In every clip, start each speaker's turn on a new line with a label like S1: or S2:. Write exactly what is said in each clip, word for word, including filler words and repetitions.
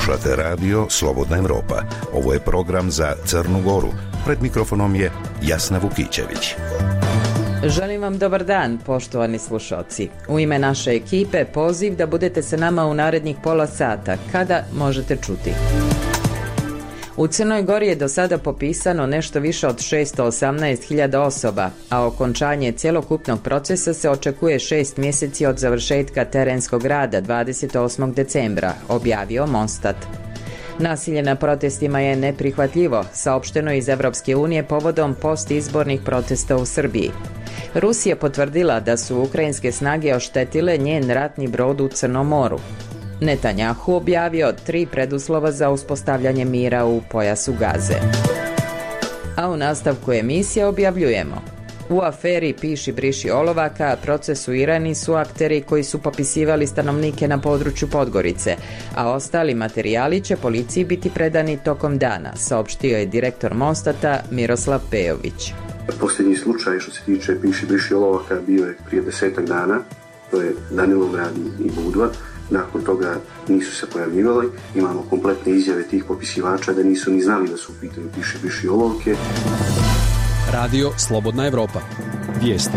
S1: Slušate radio Slobodna Evropa. Ovo je program za Crnu Goru. Pred mikrofonom je Jasna Vukićević.
S2: Želim vam dobar dan, poštovani slušalci. U ime naše ekipe poziv da budete sa nama u narednih pola sata, kada možete čuti. U Crnoj Gori je do sada popisano nešto više od šesto osamnaest hiljada osoba, a okončanje cjelokupnog procesa se očekuje šest mjeseci od završetka terenskog rada dvadeset osmog decembra, objavio Monstat. Nasilje na protestima je neprihvatljivo, saopšteno iz Evropske unije povodom postizbornih protesta u Srbiji. Rusija potvrdila da su ukrajinske snage oštetile njen ratni brod u Crnom moru. Netanjahu objavio tri preduslova za uspostavljanje mira u pojasu Gaze. A u nastavku emisije objavljujemo: u aferi Piši briši olovaka procesuirani su akteri koji su popisivali stanovnike na području Podgorice, a ostali materijali će policiji biti predani tokom dana, saopštio je direktor Monstata Miroslav Pejović.
S3: Posljednji slučaj što se tiče Piši briši olovaka bio je prije desetak dana, to je Danilograd i Budva. Nakon toga nisu se pojavljivali. Imamo kompletne izjave tih popisivača da nisu ni znali da su u pitanju Piši briši olovke.
S4: Radio Slobodna Evropa. Vijesti.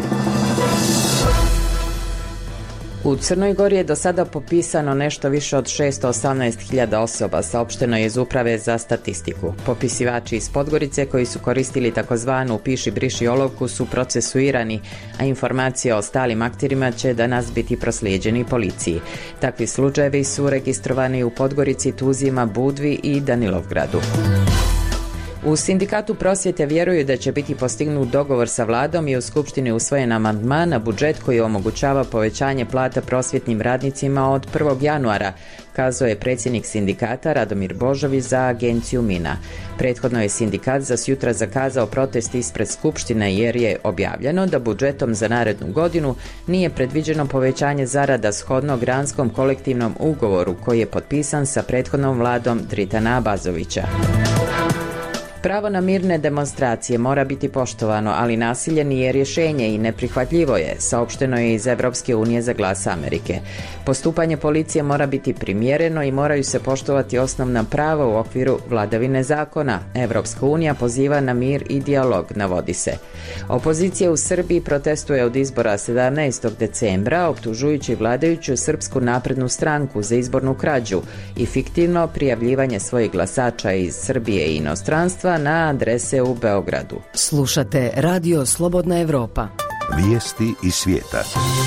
S2: U Crnoj Gori je do sada popisano nešto više od šesto osamnaest hiljada osoba, saopšteno je iz Uprave za statistiku. Popisivači iz Podgorice koji su koristili takozvanu Piši briši olovku su procesuirani, a informacije o ostalim akterima će danas biti proslijeđeni policiji. Takvi slučajevi su registrovani u Podgorici, Tuzima, Budvi i Danilovgradu. U Sindikatu prosvjete vjeruju da će biti postignut dogovor sa vladom i u Skupštini usvojen amandman na budžet koji omogućava povećanje plata prosvjetnim radnicima od prvog januara, kazao je predsjednik sindikata Radomir Božović za agenciju Mina. Prethodno je sindikat za sjutra zakazao protest ispred Skupštine jer je objavljeno da budžetom za narednu godinu nije predviđeno povećanje zarada shodno granskom kolektivnom ugovoru koji je potpisan sa prethodnom vladom Dritana Abazovića. Pravo na mirne demonstracije mora biti poštovano, ali nasilje nije rješenje i neprihvatljivo je, saopšteno je iz Evropske unije za glas Amerike. Postupanje policije mora biti primjereno i moraju se poštovati osnovna prava u okviru vladavine zakona. Evropska unija poziva na mir i dijalog, navodi se. Opozicija u Srbiji protestuje od izbora sedamnaestog decembra, optužujući vladajuću Srpsku naprednu stranku za izbornu krađu i fiktivno prijavljivanje svojih glasača iz Srbije i inostranstva na adrese u Beogradu.
S5: Slušate Radio Slobodna Evropa.
S1: Vijesti iz svijeta.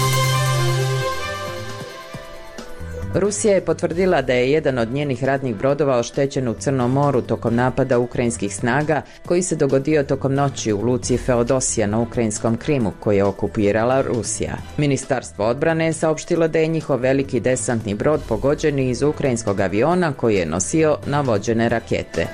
S2: Rusija je potvrdila da je jedan od njenih ratnih brodova oštećen u Crnom moru tokom napada ukrajinskih snaga koji se dogodio tokom noći u luci Feodosija na ukrajinskom Krimu koji je okupirala Rusija. Ministarstvo odbrane je saopštilo da je njihov veliki desantni brod pogođen iz ukrajinskog aviona koji je nosio navođene rakete.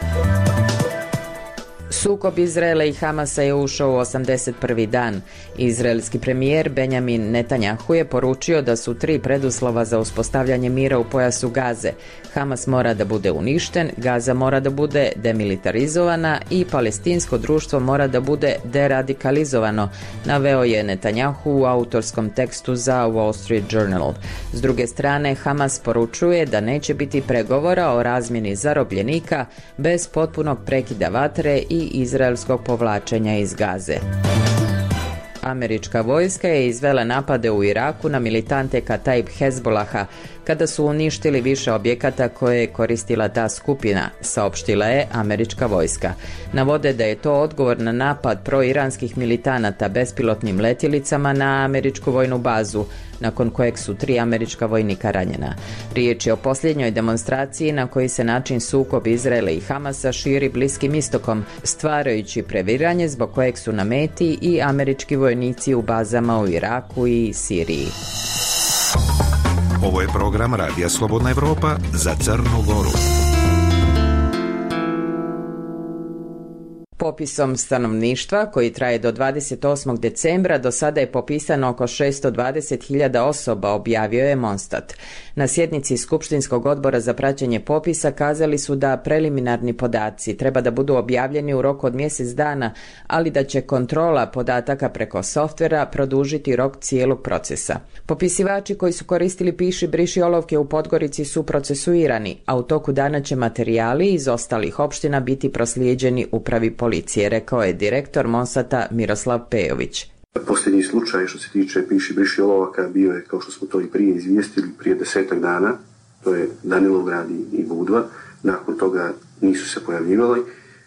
S2: Sukob Izraela i Hamasa je ušao u osamdeset prvi dan. Izraelski premijer Benjamin Netanjahu je poručio da su tri preduslova za uspostavljanje mira u pojasu Gaze. Hamas mora da bude uništen, Gaza mora da bude demilitarizovana i palestinsko društvo mora da bude deradikalizovano, naveo je Netanjahu u autorskom tekstu za Wall Street Journal. S druge strane, Hamas poručuje da neće biti pregovora o razmjeni zarobljenika bez potpunog prekida vatre i izraelskog povlačenja iz Gaze. Američka vojska je izvela napade u Iraku na militante Kataib Hezbolaha kada su uništili više objekata koje je koristila ta skupina, saopštila je američka vojska. Navode da je to odgovor na napad proiranskih militanata bespilotnim letjelicama na američku vojnu bazu, nakon kojeg su tri američka vojnika ranjena. Riječ je o posljednjoj demonstraciji na koji se način sukob Izraela i Hamasa širi Bliskim istokom, stvarajući previranje zbog kojeg su na meti i američki vojnici u bazama u Iraku i Siriji.
S1: Ovo je program Radija Slobodna Evropa za Crnu Goru.
S2: Popisom stanovništva, koji traje do dvadeset osmog decembra, do sada je popisano oko šesto dvadeset hiljada osoba, objavio je Monstat. Na sjednici Skupštinskog odbora za praćenje popisa kazali su da preliminarni podaci treba da budu objavljeni u roku od mjesec dana, ali da će kontrola podataka preko softvera produžiti rok cijelog procesa. Popisivači koji su koristili piši briši olovke u Podgorici su procesuirani, a u toku dana će materijali iz ostalih opština biti proslijeđeni upravi policije, rekao je direktor Monstata Miroslav Pejović.
S3: Posljednji slučaj što se tiče piši briši olovaka bio je, kao što smo to i prije izvijestili, prije desetak dana, to je Danilovgrad i Budva. Nakon toga nisu se pojavljivali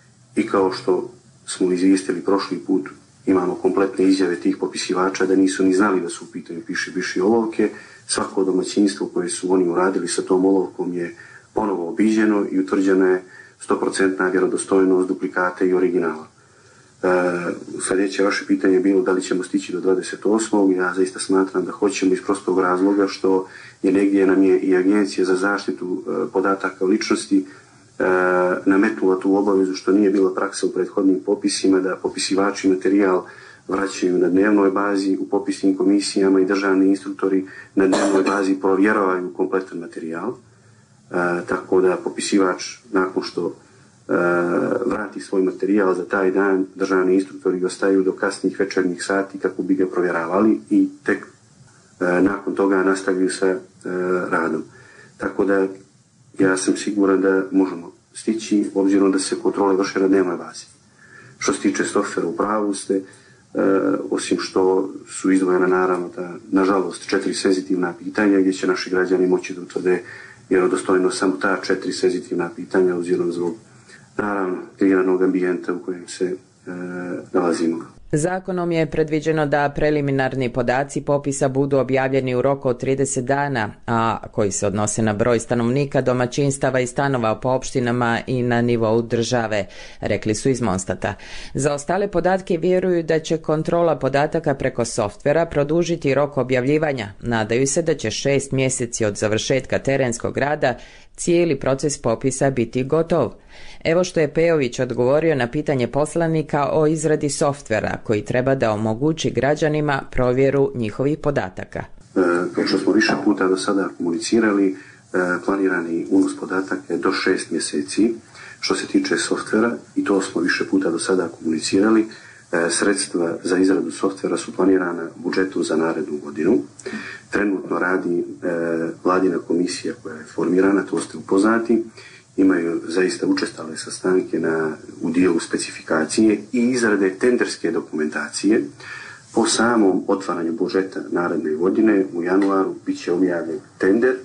S3: i kao što smo izvijestili prošli put, imamo kompletne izjave tih popisivača da nisu ni znali da su u pitanju piši briši olovke. Svako domaćinstvo koje su oni uradili sa tom olovkom je ponovo obiđeno i utvrđena je sto posto vjerodostojnost duplikata i originala. E, sljedeće vaše pitanje je bilo da li ćemo stići do dvadeset osmog Ja zaista smatram da hoćemo iz prostog razloga što je negdje nam je i Agencija za zaštitu e, podataka o ličnosti e, nametnula tu obavezu, što nije bila praksa u prethodnim popisima, da popisivači materijal vraćaju na dnevnoj bazi u popisnim komisijama i državni instruktori na dnevnoj bazi provjeravaju kompletan materijal. E, tako da popisivač nakon što e, vrati svoj materijal za taj dan, državni instruktori ostaju do kasnih večernjih sati kako bi ga provjeravali i tek e, nakon toga nastavljaju sa e, radom. Tako da ja sam siguran da možemo stići, obzirom da se kontrole vrše na dnevnoj bazi. Što se tiče softvera, u pravu ste, e, osim što su izdvojena naravno ta, nažalost, četiri senzitivna pitanja gdje će naši građani moći da utvrde vjerodostojno samo ta četiri senzitivna pitanja, obzirom zbog naravno kreiranog ambijenta u kojem se e, nalazimo.
S2: Zakonom je predviđeno da preliminarni podaci popisa budu objavljeni u roku od trideset dana, a koji se odnose na broj stanovnika, domaćinstava i stanova po opštinama i na nivou države, rekli su iz Monstata. Za ostale podatke vjeruju da će kontrola podataka preko softvera produžiti rok objavljivanja. Nadaju se da će šest mjeseci od završetka terenskog rada cijeli proces popisa biti gotov. Evo što je Pejović odgovorio na pitanje poslanika o izradi softvera koji treba da omogući građanima provjeru njihovih podataka.
S3: E, kao što smo više puta do sada komunicirali, e, planirani unos podataka je do šest mjeseci što se tiče softvera i to smo više puta do sada komunicirali. E, sredstva za izradu softvera su planirana budžetu za narednu godinu. Trenutno radi e, vladina komisija koja je formirana, to ste upoznati. Imaju zaista učestale sastanke na, u dijelu specifikacije i izrade tenderske dokumentacije. Po samom otvaranju budžeta naredne godine u januaru bit će objavljen tender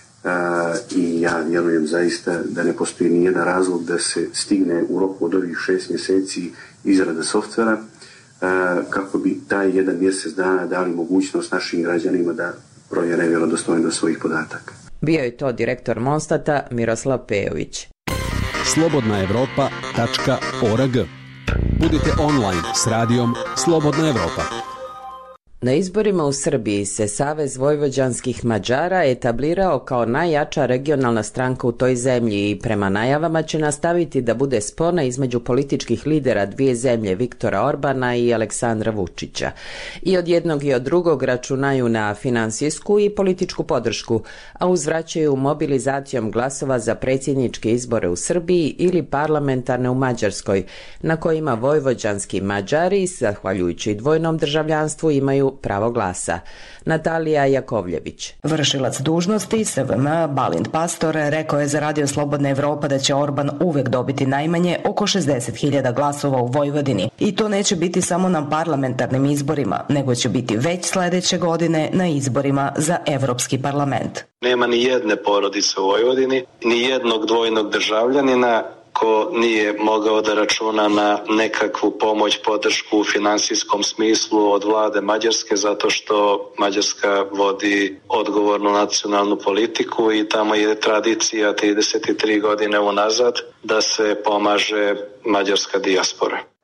S3: a, i ja vjerujem zaista da ne postoji ni jedan razlog da se stigne u roku od ovih šest mjeseci izrada softvera a, kako bi taj jedan mjesec dana dali mogućnost našim građanima da provjere vjerodostojnost svojih podataka.
S2: Bio je to direktor Monstata Miroslav Pejović.
S4: slobodna evropa tačka org. Budite online s radijom Slobodna Evropa.
S2: Na izborima u Srbiji se Savez vojvođanskih Mađara etablirao kao najjača regionalna stranka u toj zemlji i prema najavama će nastaviti da bude spona između političkih lidera dvije zemlje, Viktora Orbana i Aleksandra Vučića. I od jednog i od drugog računaju na finansijsku i političku podršku, a uzvraćaju mobilizacijom glasova za predsjedničke izbore u Srbiji ili parlamentarne u Mađarskoj, na kojima vojvođanski Mađari, zahvaljujući dvojnom državljanstvu, imaju pravo glasa. Natalija Jakovljević.
S6: Vršilac dužnosti S V M Balint Pastor rekao je za Radio Slobodna Evropa da će Orban uvek dobiti najmanje oko šezdeset hiljada glasova u Vojvodini. I to neće biti samo na parlamentarnim izborima, nego će biti već sledeće godine na izborima za Evropski parlament.
S7: Nema ni jedne porodice u Vojvodini, ni jednog dvojnog državljanina ko nije mogao da računa na nekakvu pomoć, podršku u finansijskom smislu od vlade Mađarske, zato što Mađarska vodi odgovornu nacionalnu politiku i tamo je tradicija trideset tri godine unazad da se pomaže mađarska dijaspora.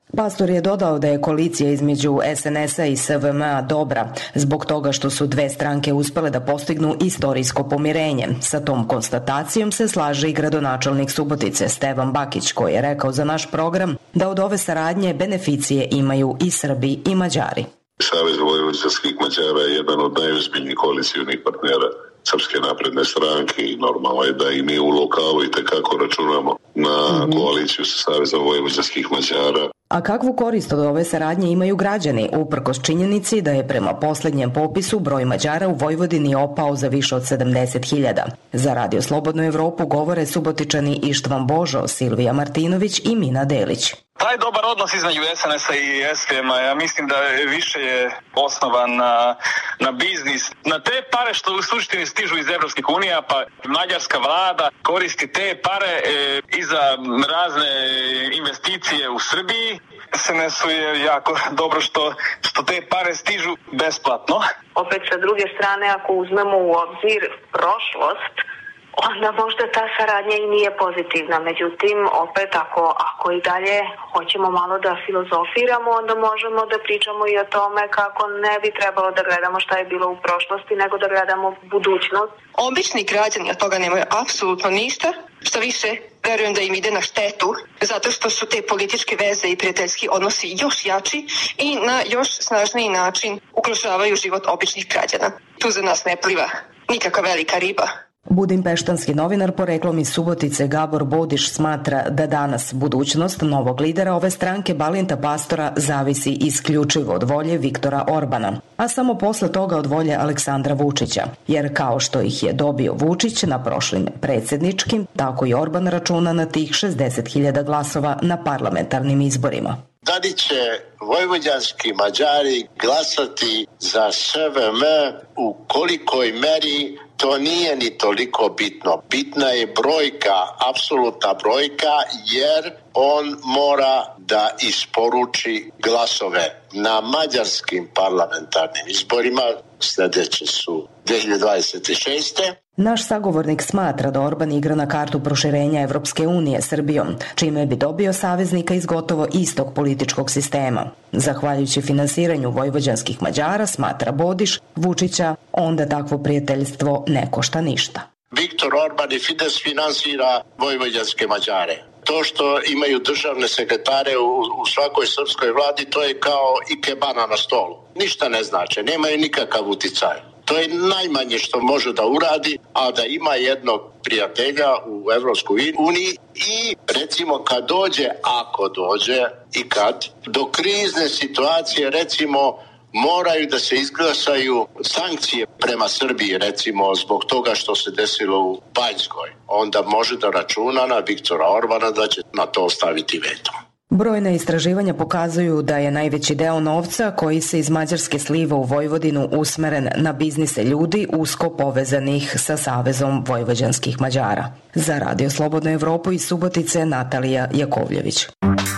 S6: Pastor je dodao da je koalicija između es en es a i es ve em a dobra, zbog toga što su dve stranke uspele da postignu istorijsko pomirenje. Sa tom konstatacijom se slaže i gradonačelnik Subotice Stevan Bakić, koji je rekao za naš program da od ove saradnje beneficije imaju i Srbi i Mađari.
S8: Savez vojvođanskih Mađara je jedan od najozbiljnijih koalicijnih partnera Srpske napredne stranke i normalno je da i mi u lokalu i tekako računamo na mm-hmm. koaliciju sa Savezom vojvođanskih Mađara.
S6: A kakvu korist od ove saradnje imaju građani, uprkos činjenici da je prema posljednjem popisu broj Mađara u Vojvodini opao za više od sedamdeset hiljada. Za Radio Slobodnu Evropu govore Subotičani Ištvan Božo, Silvija Martinović i Mina Delić.
S9: Taj dobar odnos između es en es a i es ve em a, ja mislim da je više je osnovan na, na biznis. Na te pare što u suštini stižu iz Evropskih unija, pa mađarska vlada koristi te pare e, i za razne investicije u Srbiji. es en es-u je jako dobro što, što te pare stižu besplatno.
S10: Opet sa druge strane, ako uzmemo u obzir prošlost, onda možda ta saradnja i nije pozitivna. Međutim, opet ako, ako i dalje hoćemo malo da filozofiramo, onda možemo da pričamo i o tome kako ne bi trebalo da gledamo šta je bilo u prošlosti, nego da gledamo budućnost.
S11: Obični građani od toga nemaju apsolutno ništa, što više verujem da im ide na štetu, zato što su te političke veze i prijateljski odnosi još jači i na još snažniji način ugrožavaju život običnih građana. Tu za nas ne pliva nikakva velika riba.
S6: Budimpeštanski novinar poreklom iz Subotice Gabor Bodiš smatra da danas budućnost novog lidera ove stranke Balinta Pastora zavisi isključivo od volje Viktora Orbana, a samo posle toga od volje Aleksandra Vučića, jer kao što ih je dobio Vučić na prošlim predsjedničkim, tako i Orban računa na tih šezdeset hiljada glasova na parlamentarnim izborima.
S12: Da li će vojvođanski Mađari glasati za es ve em a u kolikoj meri, to nije ni toliko bitno. Bitna je brojka, apsolutna brojka, jer on mora da isporuči glasove na mađarskim parlamentarnim izborima. Sljedeće su dve hiljade dvadeset šeste.
S6: Naš sagovornik smatra da Orban igra na kartu proširenja Evropske unije Srbijom, čime bi dobio saveznika iz gotovo istog političkog sistema. Zahvaljujući finansiranju vojvođanskih Mađara, smatra Bodiš, Vučića, onda takvo prijateljstvo ne košta ništa.
S12: Viktor Orban i Fides finansira vojvođanske Mađare. To što imaju državne sekretare u, u svakoj srpskoj vladi, to je kao ikebana na stolu. Ništa ne znače, nemaju nikakav uticaj. To je najmanje što može da uradi, a da ima jednog prijatelja u Evropskoj uniji i recimo kad dođe, ako dođe i kad, do krizne situacije recimo moraju da se izglasaju sankcije prema Srbiji, recimo zbog toga što se desilo u Banjskoj, onda može da računa na Viktora Orbana da će na to staviti veto.
S6: Brojne istraživanja pokazuju da je najveći deo novca koji se iz Mađarske sliva u Vojvodinu usmeren na biznise ljudi usko povezanih sa Savezom vojvođanskih Mađara. Za Radio Slobodnu Evropu iz Subotice Natalija Jakovljević.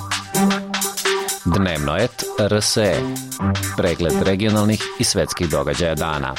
S13: Dnevno et er es e. Pregled regionalnih i svetskih događaja dana.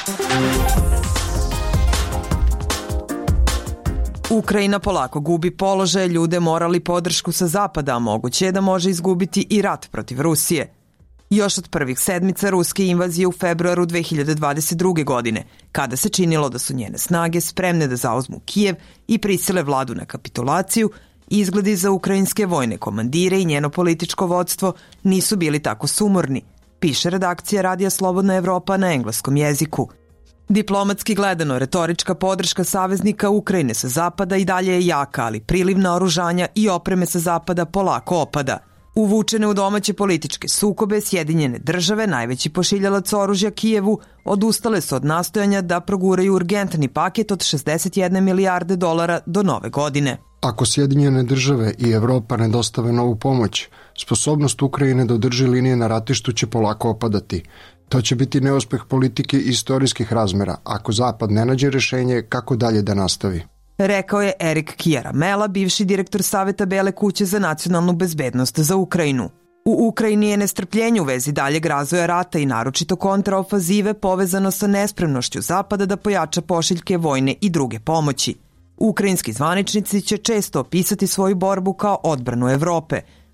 S14: Ukrajina polako gubi položaj, ljude morali podršku sa zapada, a moguće je da može izgubiti i rat protiv Rusije. Još od prvih sedmica ruske invazije u februaru dve hiljade dvadeset druge. godine, kada se činilo da su njene snage spremne da zauzmu Kijev i prisile vladu na kapitulaciju, izgledi za ukrajinske vojne komandire i njeno političko vodstvo nisu bili tako sumorni, piše redakcija Radija Slobodna Evropa na engleskom jeziku. Diplomatski gledano, retorička podrška saveznika Ukrajine sa zapada i dalje je jaka, ali priliv naoružanja i opreme sa zapada polako opada. Uvučene u domaće političke sukobe, Sjedinjene države, najveći pošiljalac oružja Kijevu, odustale su od nastojanja da proguraju urgentni paket od šezdeset jedne milijarde dolara do nove godine.
S15: Ako Sjedinjene države i Evropa ne dostave novu pomoć, sposobnost Ukrajine da održi linije na ratištu će polako opadati. To će biti neuspeh politike i istorijskih razmera, ako Zapad ne nađe rešenje kako dalje da nastavi.
S14: Rekao je Erik Kjaramela, bivši direktor Saveta Bele kuće za nacionalnu bezbednost za Ukrajinu. U Ukrajini je nestrpljenje u vezi daljeg razvoja rata i naročito kontraofazive povezano sa nespremnošću Zapada da pojača pošiljke vojne i druge pomoći. Ukrajinski zvaničnici će često opisati svoju borbu kao odbranu Evrope,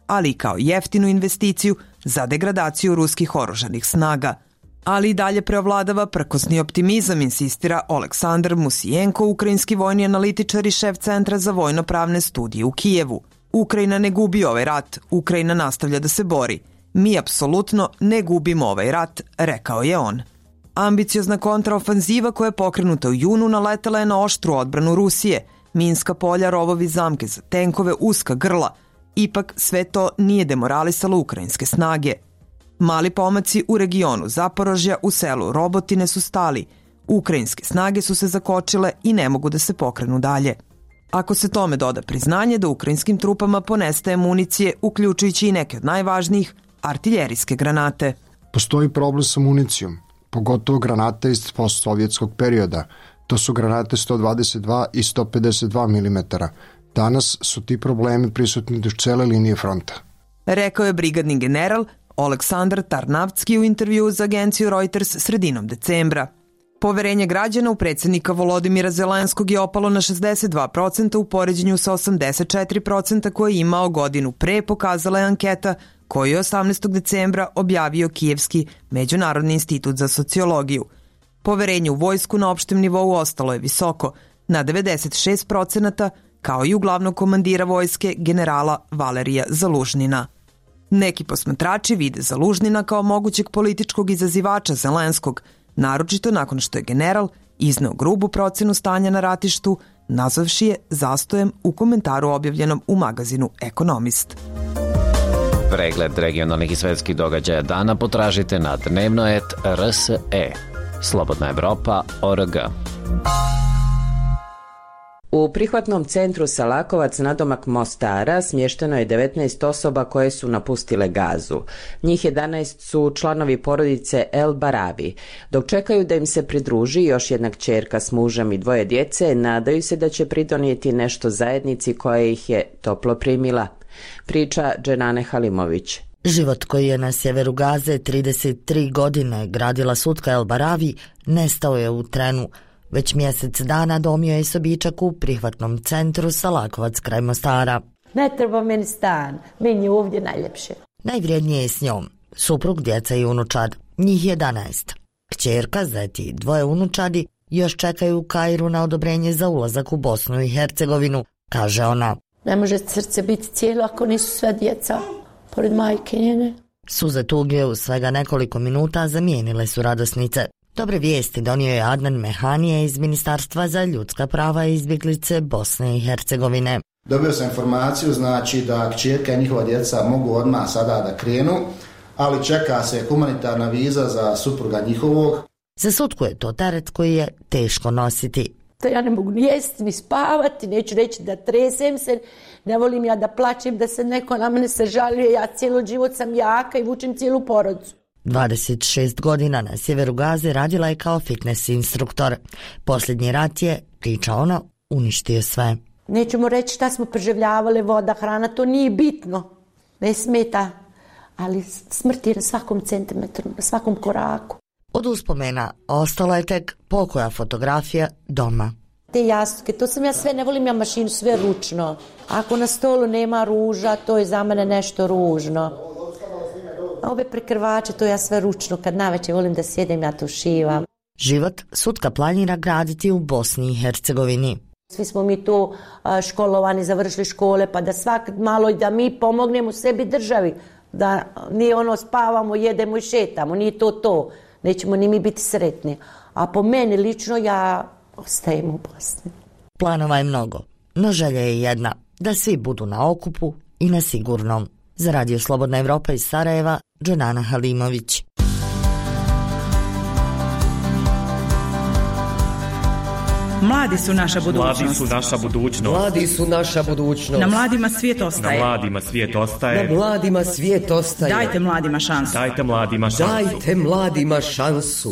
S14: ali i kao jeftinu investiciju za degradaciju ruskih oružanih snaga. Ali i dalje preovladava prkosni optimizam, insistira Oleksandar Musijenko, ukrajinski vojni analitičar i šef Centra za vojno-pravne studije u Kijevu. Ukrajina ne gubi ovaj rat, Ukrajina nastavlja da se bori. Mi apsolutno ne gubimo ovaj rat, rekao je on. Ambiciozna kontraofanziva koja je pokrenuta u junu naletela je na oštru odbranu Rusije, minska polja, rovovi, zamke za tenkove, uska grla. Ipak sve to nije demoralisalo ukrajinske snage. Mali pomaci u regionu Zaporožja u selu Robotine su stali. Ukrajinske snage su se zakočile i ne mogu da se pokrenu dalje. Ako se tome doda priznanje da ukrajinskim trupama ponestaje municije, uključujući i neke od najvažnijih, artiljerijske granate.
S15: Postoji problem sa municijom, pogotovo granate iz postsovjetskog perioda. To su granate sto dvadeset dva i sto pedeset dva milimetara. Danas su ti problemi prisutni duž cele linije fronta.
S14: Rekao je brigadni general Oleksandar Tarnavski u intervjuu za agenciju Reuters sredinom decembra. Poverenje građana u predsjednika Volodimira Zelenskog je opalo na šezdeset dva procenta u poređenju sa osamdeset četiri procenta koje je imao godinu pre, pokazala je anketa koju je osamnaestog decembra objavio Kijevski Međunarodni institut za sociologiju. Poverenje u vojsku na opštem nivou ostalo je visoko, na devedeset šest procenata, kao i u glavnog komandira vojske generala Valerija Zalužnina. Neki posmatrači vide Zalužnina kao mogućeg političkog izazivača Zelenskog, naročito nakon što je general izneo grubu procenu stanja na ratištu, nazvavši je zastojem u komentaru objavljenom u magazinu Ekonomist.
S13: Pregled regionalnih i svetskih događaja dana potražite na dnevnoet R S E. Slobodna Evropa O R G.
S2: U prihvatnom centru Salakovac nadomak Mostara smješteno je devetnaest osoba koje su napustile Gazu. Njih jedanaest su članovi porodice El Barabi. Dok čekaju da im se pridruži još jedna kćerka s mužem i dvoje djece, nadaju se da će pridonijeti nešto zajednici koja ih je toplo primila. Priča Dženane Halimović.
S16: Život koji je na sjeveru Gaze trideset tri godine gradila Sutka El Baravi nestao je u trenu. Već mjesec dana domio je sobičak u prihvatnom centru Salakovac kraj Mostara.
S17: Ne treba meni stan, meni je ovdje najljepše.
S16: Najvrijednije je s njom suprug, djeca i unučad, njih jedanaest. Kćerka, zeti i dvoje unučadi još čekaju u Kairu na odobrenje za ulazak u Bosnu i Hercegovinu, kaže ona.
S17: Ne može srce biti cijelo ako nisu sve djeca, pored majke njene.
S16: Suze tuge u svega nekoliko minuta zamijenile su radosnice. Dobre vijesti donio je Adnan Mehanije iz Ministarstva za ljudska prava i izbjeglice Bosne i Hercegovine.
S18: Dobio sam informaciju, znači da kćerka i njihova djeca mogu odmah sada da krenu, ali čeka se humanitarna viza za supruga njihovog.
S16: Za Sutku je to teret koji je teško nositi.
S17: Da ja ne mogu ni jesti, ni spavati, neću reći da tresem se, ne volim ja da plačem, da se neko na mene se žaluje, ja cijelo život sam jaka i vučem cijelu porodcu.
S16: dvadeset šest godina na sjeveru Gaze radila je kao fitness instruktor. Posljednji rat je, priča ona, uništio sve.
S17: Nećemo reći šta smo preživljavali, voda, hrana, to nije bitno, ne smeta, ali smrt je na svakom centimetru, na svakom koraku.
S16: Od uspomena ostala je tek pokoja fotografija doma.
S17: Te jastuke, to sam ja sve, ne volim ja mašinu, sve ručno. Ako na stolu nema ruža, to je za mene nešto ružno. A ove prekrvače, to ja sve ručno, kad navečer volim da sjedem, ja to šivam.
S16: Život Sutka planira graditi u Bosni i Hercegovini.
S17: Svi smo mi tu školovani, završili škole, pa da svak malo da mi pomognemo sebi državi. Da nije ono spavamo, jedemo i šetamo, nije to to. Nećemo ni mi biti sretni. A po meni lično ja ostajem u Bosni.
S16: Planova je mnogo, no želja je jedna, da svi budu na okupu i na sigurnom. Za Radio Slobodna Evropa iz Sarajeva, Dženana Halimović.
S19: Mladi su naša budućnost.
S20: Mladi su naša budućnost.
S21: Mladi su naša budućnost.
S19: Na mladima svijet ostaje.
S20: Na mladima svijet ostaje.
S21: Na mladima svijet ostaje.
S19: Dajte mladima šansu.
S20: Dajte mladima šansu.
S21: Dajte mladima šansu.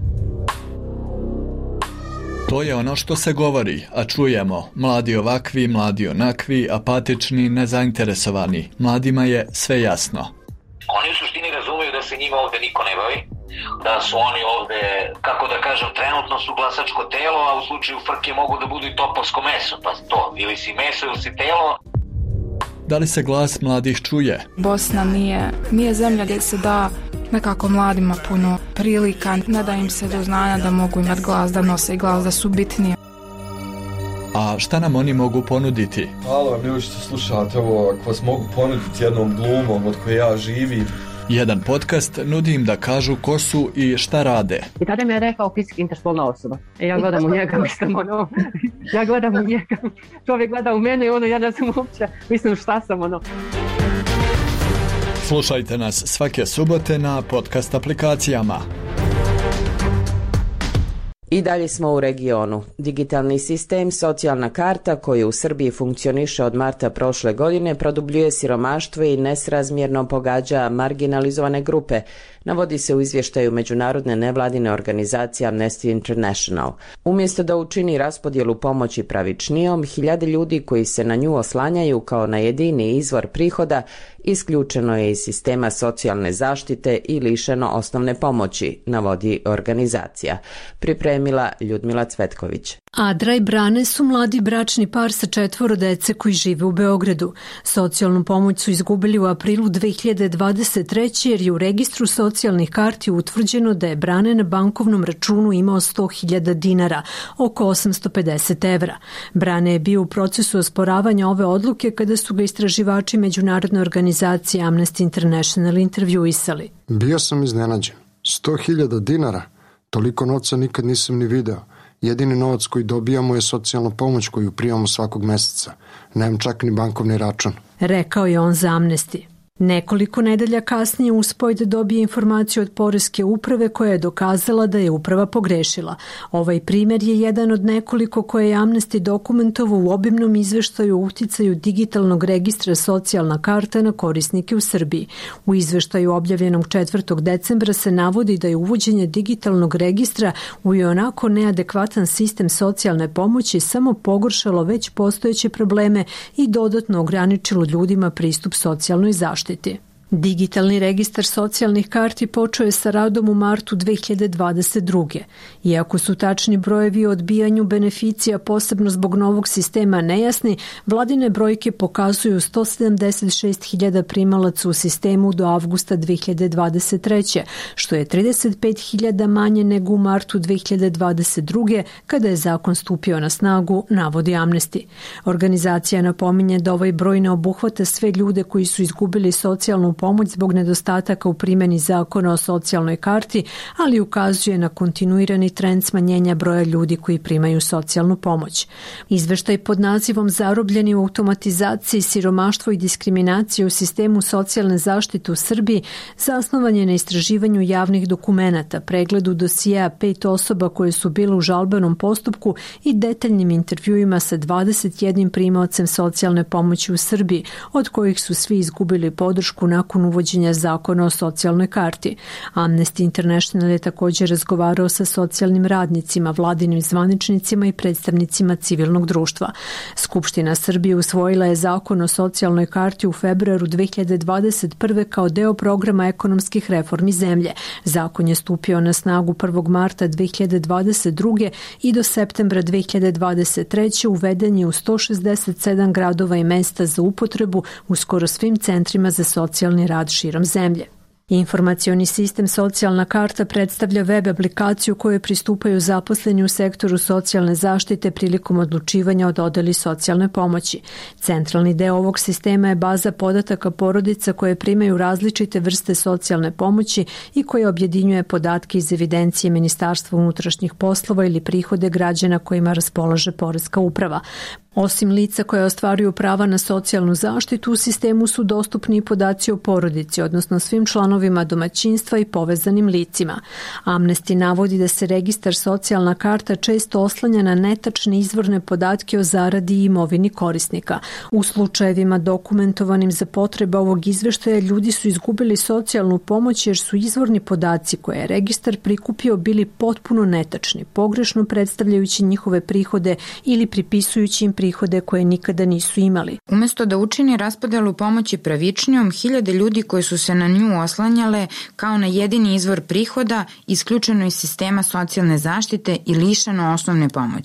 S22: To je ono što se govori, a čujemo. Mladi ovakvi, mladi onakvi, apatični, nezainteresovani. Mladima je sve jasno.
S23: Oni u suštini razumiju da se njima ovde niko ne bavi, da su oni ovde, kako da kažem, trenutno su glasačko telo, a u slučaju frke mogu da budu i topovsko meso, pa to, ili si meso ili si telo.
S22: Da li se glas mladih čuje?
S1: Bosna nije, nije zemlja gdje se da nekako mladima puno prilika, ne da im se do znanja da mogu imati glas, da nose glas, da su bitnije.
S22: A šta nam oni mogu ponuditi?
S3: Hvala vam ljudi što slušate ovo, ako vas mogu ponuditi jednom glumom od koje ja živim.
S22: Jedan podcast nudi im da kažu ko su i šta rade.
S5: I tada mi je rekao fizički interspolna osoba. E ja gledam u njega, mislim ono, ja gledam u njega, čovjek gleda u mene i ono, ja ne znam uopće, mislim šta sam ono.
S22: Slušajte nas svake subote na podcast aplikacijama.
S2: I dalje smo u regionu. Digitalni sistem socijalna karta koji u Srbiji funkcioniše od marta prošle godine produbljuje siromaštvo i nesrazmjerno pogađa marginalizovane grupe, navodi se u izvještaju međunarodne nevladine organizacije Amnesty International. Umjesto da učini raspodjelu pomoći pravičnijom, hiljade ljudi koji se na nju oslanjaju kao na jedini izvor prihoda isključeno je iz sistema socijalne zaštite i lišeno osnovne pomoći, navodi organizacija. Pripremila Ljudmila Cvetković.
S24: Adra i Brane su mladi bračni par sa četvoro dece koji žive u Beogradu. Socijalnu pomoć su izgubili u aprilu dve hiljade dvadeset treće jer je u registru socijalnih karti utvrđeno da je Brane na bankovnom računu imao sto hiljada dinara, oko osamsto pedeset evra. Brane je bio u procesu osporavanja ove odluke kada su ga istraživači međunarodne organizacije Amnesty International intervjuisali.
S15: Bio sam iznenađen. sto hiljada dinara? Toliko novca nikad nisam ni video. Jedini novac koji dobijamo je socijalna pomoć koju primamo svakog meseca. Nemam čak ni bankovni račun.
S24: Rekao je on za Amnesty. Nekoliko nedelja kasnije uspeo je da dobije informaciju od poreske uprave koja je dokazala da je uprava pogrešila. Ovaj primjer je jedan od nekoliko koje je Amnesty dokumentovao u obimnom izveštaju o uticaju digitalnog registra socijalna karta na korisnike u Srbiji. U izveštaju objavljenog četvrtog decembra se navodi da je uvođenje digitalnog registra u ionako neadekvatan sistem socijalne pomoći samo pogoršalo već postojeće probleme i dodatno ograničilo ljudima pristup socijalnoj zaštiti. Digitalni registar socijalnih karti počeo je sa radom u martu dve hiljade dvadeset druge. Iako su tačni brojevi o odbijanju beneficija posebno zbog novog sistema nejasni, vladine brojke pokazuju sto sedamdeset šest hiljada primalaca u sistemu do avgusta dve hiljade dvadeset treće, što je trideset pet hiljada manje nego u martu dve hiljade dvadeset druge kada je zakon stupio na snagu, navodi Amnesty. Organizacija napominje da ovaj broj ne obuhvata sve ljude koji su izgubili socijalnu pomoć zbog nedostataka u primjeni zakona o socijalnoj karti, ali ukazuje na kontinuirani trend smanjenja broja ljudi koji primaju socijalnu pomoć. Izveštaj pod nazivom Zarobljeni u automatizaciji, siromaštvo i diskriminacije u sistemu socijalne zaštite u Srbiji zasnovan je na istraživanju javnih dokumenata, pregledu dosijea pet osoba koje su bile u žalbenom postupku i detaljnim intervjuima sa dvadeset jednim primaocem socijalne pomoći u Srbiji, od kojih su svi izgubili podršku nakon uvođenja zakona o socijalnoj karti. Amnesty International je također razgovarao sa socijalnim radnicima, vladinim zvaničnicima i predstavnicima civilnog društva. Skupština Srbije usvojila je zakon o socijalnoj karti u februaru dve hiljade dvadeset prve kao deo programa ekonomskih reformi zemlje. Zakon je stupio na snagu prvog marta dve hiljade dvadeset druge i do septembra dve hiljade dvadeset treće uveden je u sto šezdeset sedam gradova i mesta za upotrebu u skoro svim centrima za socijalni rad širom zemlje. Informacioni sistem Socijalna karta predstavlja web aplikaciju kojoj pristupaju zaposleni u sektoru socijalne zaštite prilikom odlučivanja o dodeli socijalne pomoći. Centralni deo ovog sistema je baza podataka porodica koje primaju različite vrste socijalne pomoći i koja objedinjuje podatke iz evidencije Ministarstva unutrašnjih poslova ili prihode građana kojima raspolaže poreska uprava. Osim lica koja ostvaruju prava na socijalnu zaštitu, u sistemu su dostupni i podaci o porodici, odnosno svim članovima domaćinstva i povezanim licima. Amnesty navodi da se registar socijalna karta često oslanja na netačne izvorne podatke o zaradi i imovini korisnika. U slučajevima dokumentovanim za potrebe ovog izveštaja ljudi su izgubili socijalnu pomoć jer su izvorni podaci koje je registar prikupio bili potpuno netačni, pogrešno predstavljajući njihove prihode ili pripisujući im prihode koje nikada nisu imali.
S25: Umesto da učini raspodelu pomoći pravičnijom, hiljade ljudi koji su se na nju oslanjale kao na jedini izvor prihoda isključeno iz sistema socijalne zaštite i lišeno osnovne pomoći.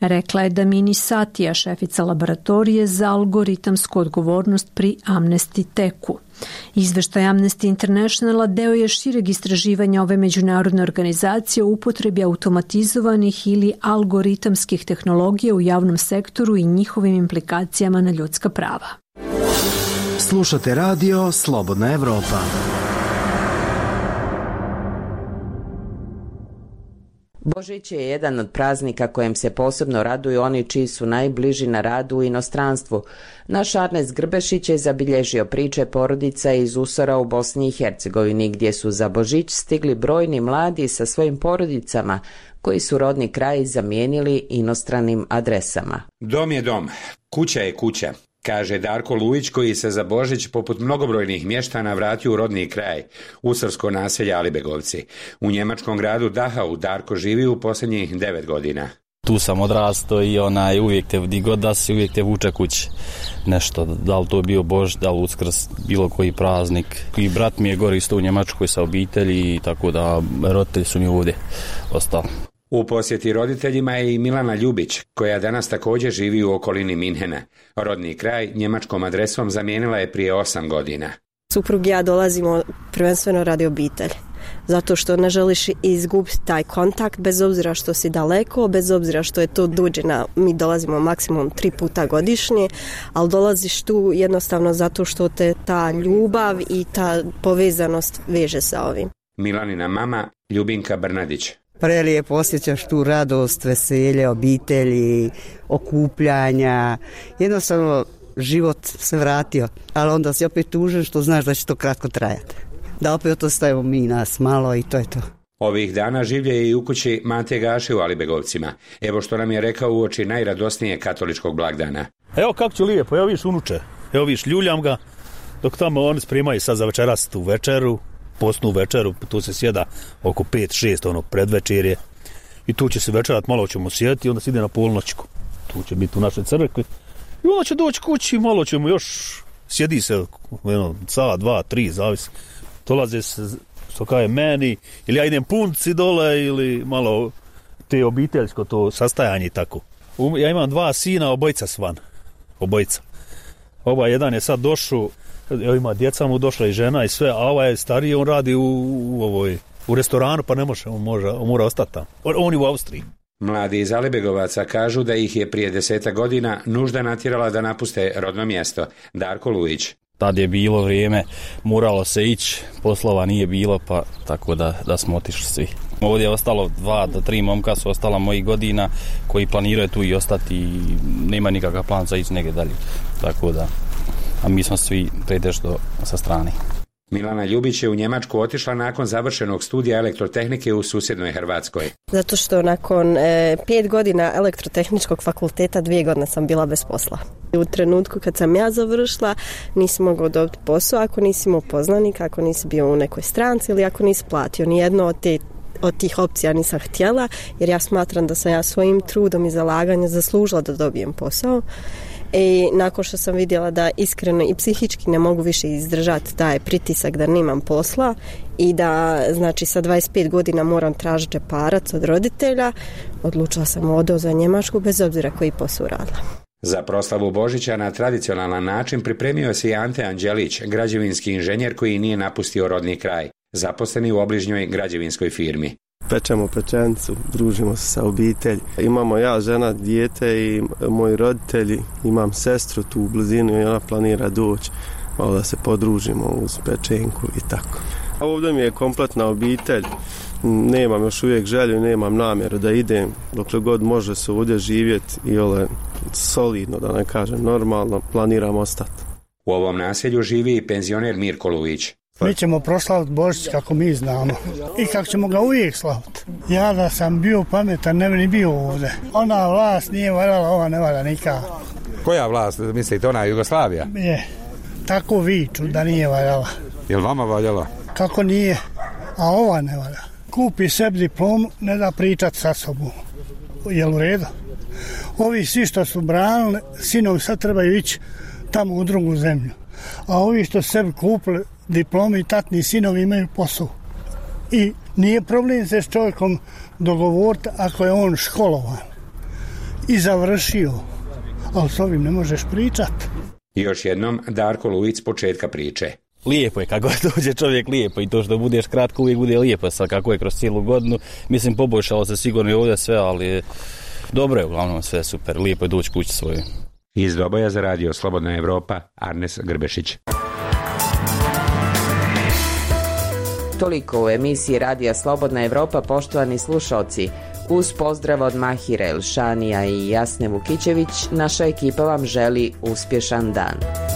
S24: rekla je Damini Satija, šefica laboratorije za algoritamsku odgovornost pri Amnesty Techu. Izveštaj Amnesty Internationala deo je šireg istraživanja ove međunarodne organizacije o upotrebi automatizovanih ili algoritamskih tehnologija u javnom sektoru i njihovim implikacijama na ljudska prava.
S4: Slušate radio Slobodna Evropa.
S2: Božić je jedan od praznika kojem se posebno raduju oni čiji su najbliži na radu u inostranstvu. Naš Arnes Grbešić je zabilježio priče porodica iz Usora u Bosni i Hercegovini, gdje su za Božić stigli brojni mladi sa svojim porodicama koji su rodni kraj zamijenili inostranim adresama.
S7: Dom je dom, kuća je kuća, kaže Darko Lujić, koji se za Božić poput mnogobrojnih mještana vratio u rodni kraj, usrsko naselje Alibegovci. U njemačkom gradu Dachau Darko živi u posljednjih devet godina.
S8: Tu sam odrastao i onaj uvijek te vdi god da si, uvijek te vuče kući. Nešto, da li to bio Božić, da li Uskrs, bilo koji praznik. I brat mi je gore isto u Njemačkoj sa obitelji, tako da roditelji su mi ovdje ostali.
S7: U posjeti roditeljima je i Milana Ljubić, koja danas također živi u okolini Minhena. Rodni kraj njemačkom adresom zamijenila je prije osam godina.
S9: Suprug i ja dolazimo prvenstveno radi obitelji. Zato što ne želiš izgubiti taj kontakt bez obzira što si daleko, bez obzira što je to dužina. Mi dolazimo maksimum tri puta godišnje, ali dolaziš tu jednostavno zato što te ta ljubav i ta povezanost veže sa ovim.
S7: Milanina mama Ljubinka Brnadić.
S10: Prelijepo osjećaš tu radost, veselje, obitelji, okupljanja. Jednostavno život se vratio, ali onda si opet tužen što znaš da će to kratko trajati. Da opet ostavimo mi nas malo i to je to.
S7: Ovih dana življe je i u kući Mate Gaše u Alibegovcima. Evo što nam je rekao uoči najradosnije katoličkog blagdana.
S26: Evo kako ću lijepo, evo viš unuče, evo viš ljuljam ga, dok tamo oni spremaju sad za večeras tu večeru. Postnu večeru, tu se sjeda oko pet šest ono predvečerje i tu će se večerat, malo ćemo sjediti i onda se ide na polnoćku. Tu će biti u našoj crkvi i onda će doći kući, malo ćemo još sjedi se jedno, sat, dva, tri, zavisi. Dolaze se, što kaže meni, ili ja idem punci dole ili malo te obiteljsko to sastajanje i tako. Ja imam dva sina, obojica su van, obojica. Oba jedan je sad došao, evo ima djeca mu došla i žena i sve, a ovaj je stariji, on radi u, u, ovoj, u restoranu, pa ne može, on, može, on mora ostati tamo. On, on je u Austriji.
S7: Mladi iz Alibegovaca kažu da ih je prije deseta godina nužda natjerala da napuste rodno mjesto. Darko Lujić.
S8: Tad je bilo vrijeme, moralo se ići, poslova nije bilo, pa tako da, da smo otišli svi. Ovdje je ostalo dva do tri momka su ostala mojih godina koji planiraju tu i ostati i nema nikakav plan za ići negdje dalje. Tako da, a mi smo svi pretežno sa strane.
S7: Milana Ljubić je u Njemačku otišla nakon završenog studija elektrotehnike u susjednoj Hrvatskoj.
S9: Zato što nakon e, pet godina elektrotehničkog fakulteta dvije godine sam bila bez posla. U trenutku kad sam ja završila nisi mogao dobiti posao ako nisi imao poznanika, ako nisi bio u nekoj stranci ili ako nisi platio. Nijedno od, te, od tih opcija nisam htjela jer ja smatram da sam ja svojim trudom i zalaganjem zaslužila da dobijem posao. I nakon što sam vidjela da iskreno i psihički ne mogu više izdržati taj pritisak da nemam posla i da znači sa dvadeset pet godina moram tražiti džeparac od roditelja, odlučila sam odo za Njemačku bez obzira koji posao radila.
S7: Za proslavu Božića na tradicionalan način pripremio se i Ante Anđelić, građevinski inženjer koji nije napustio rodni kraj, zaposleni u obližnjoj građevinskoj firmi.
S27: Pečemo pečenicu, družimo se sa obitelji. Imamo ja, žena, dijete i moji roditelji. Imam sestru tu u blizinu i ona planira doći. Malo da se podružimo uz pečenku i tako. A ovdje mi je kompletna obitelj. Nemam još uvijek želju, nemam namjeru da idem. Dokle god može se ovdje živjeti i ole solidno, da ne kažem normalno, planiram ostati.
S7: U ovom naselju živi i penzioner Mirko Lujić.
S28: Mi ćemo proslaviti Božić kako mi znamo i kako ćemo ga uvijek slaviti. Ja da sam bio pametan ne bi ni bio ovdje. Ona vlast nije valjala, ova ne valja nikako.
S29: Koja vlast, mislite, ona Jugoslavija?
S28: Je, tako viču da nije valjala.
S29: Je li vama valjala?
S28: Kako nije, a ova ne valja. Kupi sebi diplomu, ne da pričati sa sobom. Jel u redu? Ovi svi što su branili, sinovi sad trebaju ići tamo u drugu zemlju. A ovi što sebi kupili diplomi i tatni sinovi imaju posao. I nije problem se s čovjekom dogovoriti ako je on školovan. i završio, ali s ovim ne možeš pričat.
S7: I još jednom Darko Luić s početka priče.
S8: Lijepo je kako dođe čovjek, lijepo, i to što budeš kratko uvijek bude lijepo, sad kako je kroz cijelu godinu, mislim poboljšalo se sigurno i ovdje sve, ali dobro je uglavnom sve super, lijepo je doći kući svoju.
S7: Iz Doboja za radio Slobodna Evropa, Arnes Grbešić.
S2: Toliko u emisiji Radija Slobodna Evropa, poštovani slušalci. Uz pozdrav od Mahire Elšanija i Jasne Vukićević, naša ekipa vam želi uspješan dan.